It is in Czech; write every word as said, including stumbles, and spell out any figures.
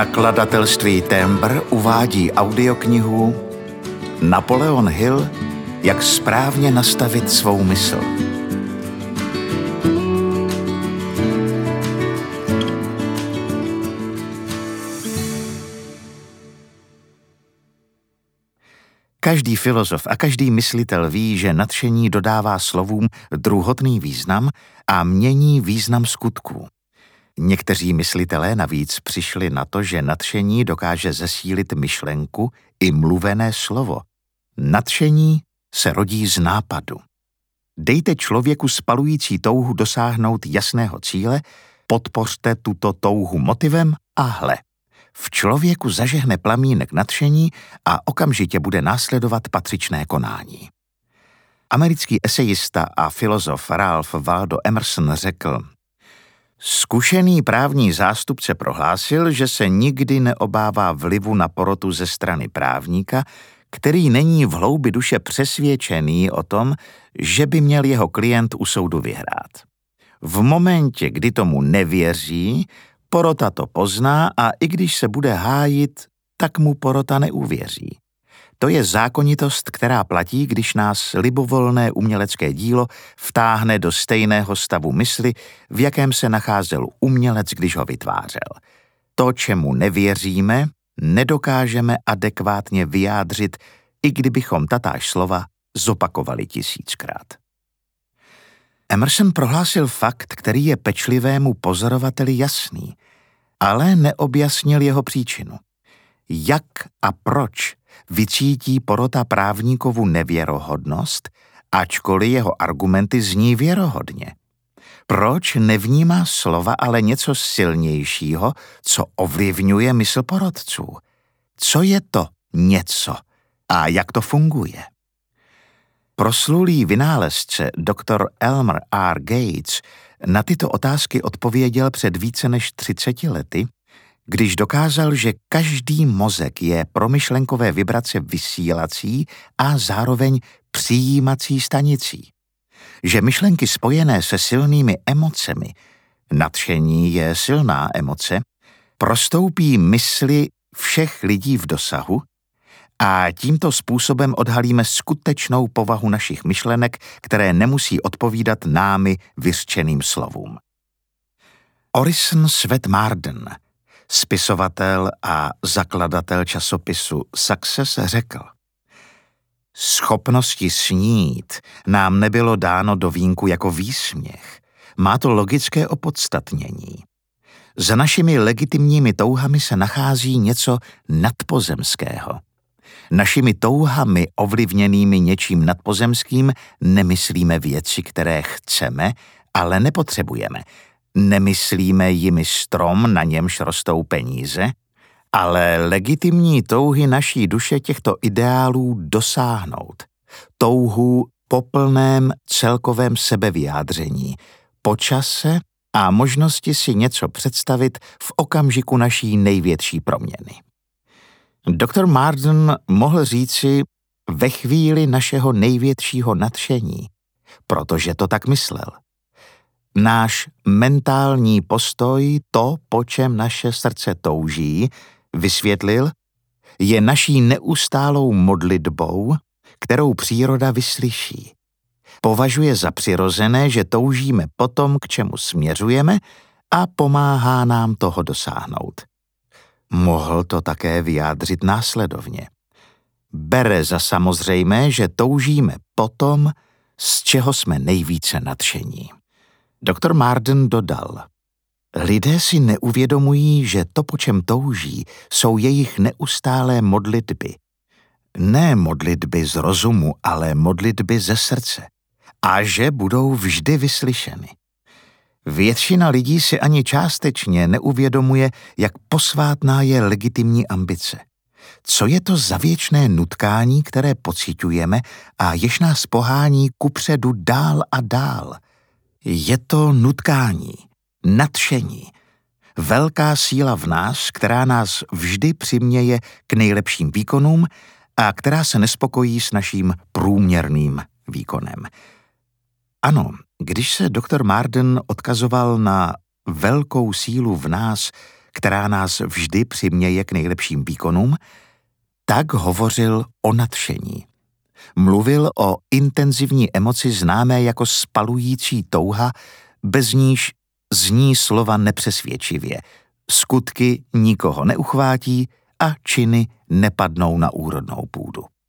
Nakladatelství Tembr uvádí audioknihu Napoleon Hill, jak správně nastavit svou mysl. Každý filozof a každý myslitel ví, že nadšení dodává slovům druhotný význam a mění význam skutků. Někteří myslitelé navíc přišli na to, že nadšení dokáže zesílit myšlenku i mluvené slovo. Nadšení se rodí z nápadu. Dejte člověku spalující touhu dosáhnout jasného cíle, podpořte tuto touhu motivem a hle. V člověku zažehne plamínek nadšení a okamžitě bude následovat patřičné konání. Americký esejista a filozof Ralph Waldo Emerson řekl: Zkušený právní zástupce prohlásil, že se nikdy neobává vlivu na porotu ze strany právníka, který není v hloubi duše přesvědčený o tom, že by měl jeho klient u soudu vyhrát. V momentě, kdy tomu nevěří, porota to pozná a i když se bude hájit, tak mu porota neuvěří. To je zákonitost, která platí, když nás libovolné umělecké dílo vtáhne do stejného stavu mysli, v jakém se nacházel umělec, když ho vytvářel. To, čemu nevěříme, nedokážeme adekvátně vyjádřit, i kdybychom tatáž slova zopakovali tisíckrát. Emerson prohlásil fakt, který je pečlivému pozorovateli jasný, ale neobjasnil jeho příčinu. Jak a proč vycítí porota právníkovu nevěrohodnost, ačkoliv jeho argumenty zní věrohodně? Proč nevnímá slova ale něco silnějšího, co ovlivňuje mysl porotců? Co je to něco a jak to funguje? Proslulý vynálezce doktor Elmer R. Gates na tyto otázky odpověděl před více než třiceti lety, když dokázal, že každý mozek je pro myšlenkové vibrace vysílací a zároveň přijímací stanicí. Že myšlenky spojené se silnými emocemi, nadšení je silná emoce, prostoupí mysli všech lidí v dosahu a tímto způsobem odhalíme skutečnou povahu našich myšlenek, které nemusí odpovídat námi vyřčeným slovům. Orison Swett Marden, spisovatel a zakladatel časopisu Success, řekl: Schopnosti snít nám nebylo dáno do vínku jako výsměch. Má to logické opodstatnění. Za našimi legitimními touhami se nachází něco nadpozemského. Našimi touhami ovlivněnými něčím nadpozemským nemyslíme věci, které chceme, ale nepotřebujeme. Nemyslíme jimi strom, na němž rostou peníze, ale legitimní touhy naší duše těchto ideálů dosáhnout. Touhu po plném celkovém sebevyjádření, po čase a možnosti si něco představit v okamžiku naší největší proměny. doktor Marden mohl říci ve chvíli našeho největšího nadšení, protože to tak myslel. Náš mentální postoj, to, po čem naše srdce touží, vysvětlil, je naší neustálou modlitbou, kterou příroda vyslyší. Považuje za přirozené, že toužíme po tom, k čemu směřujeme, a pomáhá nám toho dosáhnout. Mohl to také vyjádřit následovně. Bere za samozřejmé, že toužíme po tom, z čeho jsme nejvíce nadšení. doktor Marden dodal: Lidé si neuvědomují, že to, po čem touží, jsou jejich neustálé modlitby. Ne modlitby z rozumu, ale modlitby ze srdce. A že budou vždy vyslyšeny. Většina lidí si ani částečně neuvědomuje, jak posvátná je legitimní ambice. Co je to za věčné nutkání, které pociťujeme a jež nás pohání kupředu dál a dál? Je to nutkání, nadšení, velká síla v nás, která nás vždy přiměje k nejlepším výkonům a která se nespokojí s naším průměrným výkonem. Ano, když se doktor Marden odkazoval na velkou sílu v nás, která nás vždy přiměje k nejlepším výkonům, tak hovořil o nadšení. Mluvil o intenzivní emoci známé jako spalující touha, bez níž zní slova nepřesvědčivě, skutky nikoho neuchvátí a činy nepadnou na úrodnou půdu.